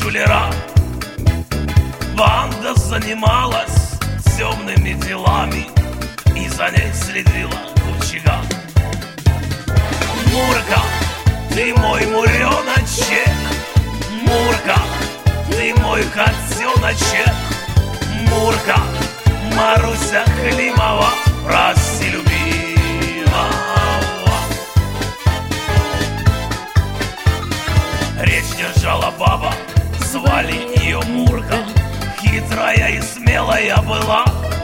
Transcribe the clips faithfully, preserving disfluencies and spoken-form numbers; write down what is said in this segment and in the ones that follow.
шулера. Банда занималась темными делами, и за ней следила кучера. Мурка, ты мой муреночек, Мурка, ты мой котеночек, Мурка, Маруся Климова, прости, любимого. Речь держала баба, звали ее Мурка, хитрая и смелая была.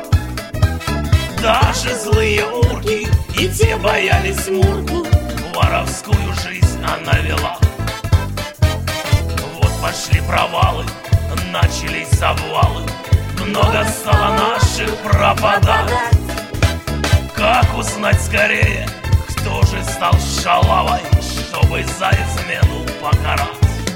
Даже злые урки и те боялись Мурку, воровскую жизнь она вела. Вот пошли провалы, начались обвалы, много стало наших пропадать. Как узнать скорее, кто же стал шалавой, чтобы за измену покарать?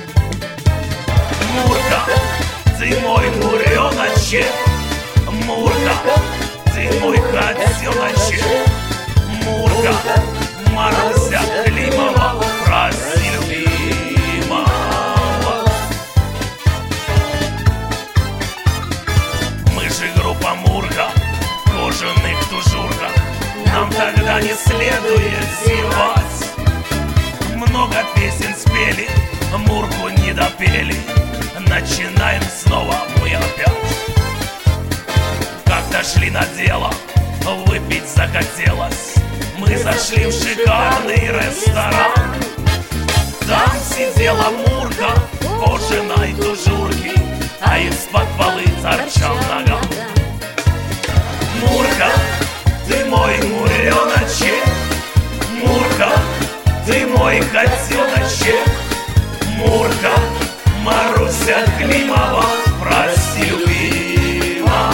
Мурка, ты мой муреночек, Мурка, ты мой котеночек, Мурка, Маруся Климова, прости, любимого. Мы же группа Мурка, в кожаных тужурках, нам тогда не следует зевать. Много песен спели, Мурку не допели, начинаем снова мы опять. Как дошли на дело, выпить захотелось, мы зашли в шикарный ресторан. Там сидела Мурка в кожаной тужурке, а из-под полы торчал наган. Мурка, ты мой муреночек, Мурка, ты мой котеночек, Мурка, Маруся Климова, прости, любимого.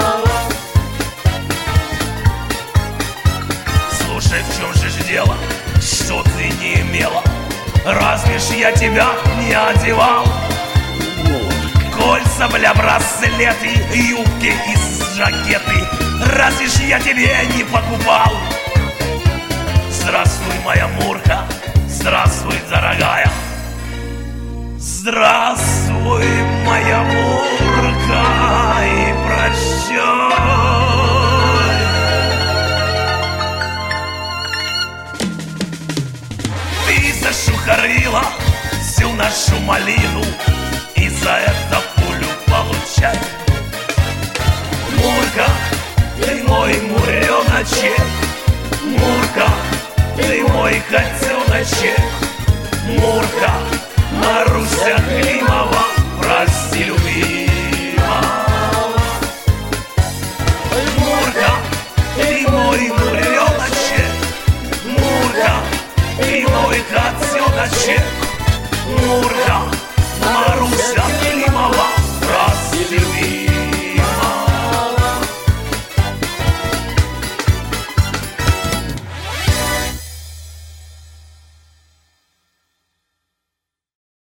Слушай, в чем же ж дело, что ты не имела? Разве ж я тебя не одевал? Кольца, бля, браслеты, юбки и жакеты, разве ж я тебе не покупал? Здравствуй, моя Мурка, здравствуй, дорогая. Здравствуй, моя Мурка, и прощай. Ты зашухарила всю нашу малину, и за это пулю получай. Мурка, ты мой муреночек, Мурка, ты мой котеночек, Мурка, Маруся Климова, прости, любимого. Мурка, ты мой муреночек, Мурка, ты мой котеночек, Мурка,